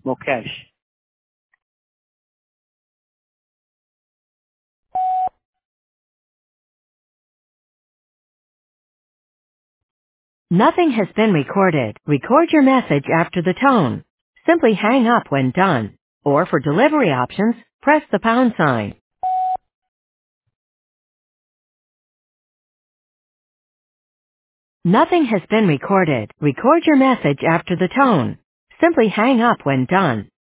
Mokesh. Nothing has been recorded. Record your message after the tone. Simply hang up when done. Or for delivery options, press the pound sign. Nothing has been recorded. Record your message after the tone. Simply hang up when done.